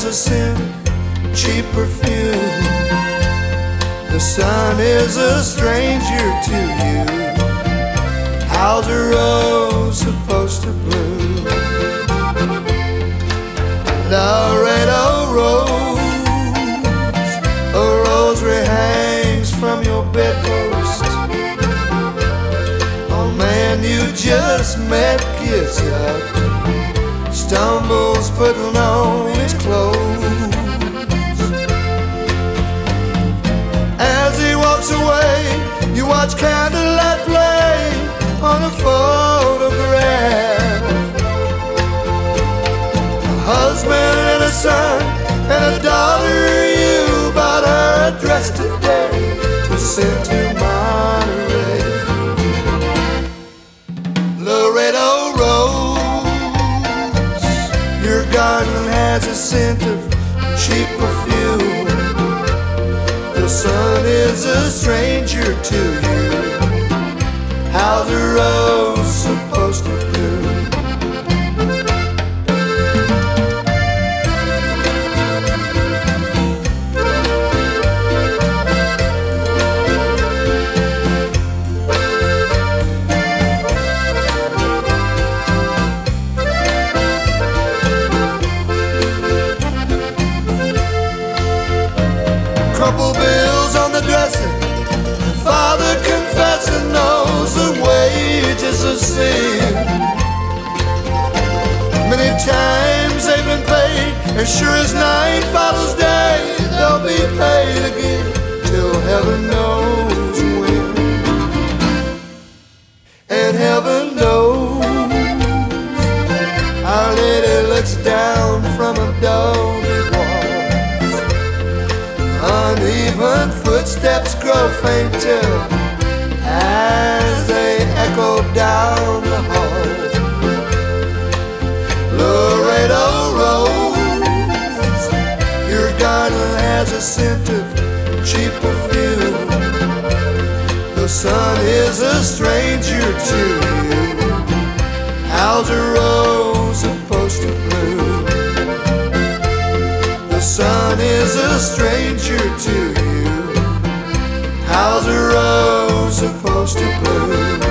a scent of cheap perfume. The sun is a stranger to you. How's a rose supposed to bloom? Laredo rose, a rosary hangs from your bedpost. Oh man you just met gets up, stumbles putting on his clothes. As he walks away, you watch candlelight play on a photograph. A husband and a son and a daughter, you bought her a dress today to send to Monterey. Laredo rose, your garden has a scent of cheap perfume. The sun is a stranger to you. How's a rose supposed to bloom? Crumpled bills on the dresser, father confessing knows the wages of sin. Many times they've been paid, as sure as night follows day, they'll be paid again till heaven knows when. And heaven knows Our Lady looks down from a doggy wall. Uneven footsteps grow fainter as they echo down the hall. Laredo rose, your garden has a scent of cheap perfume. The sun is a stranger to you. How's a rose supposed to bloom? The sun is a stranger to you. How's a rose supposed to bloom?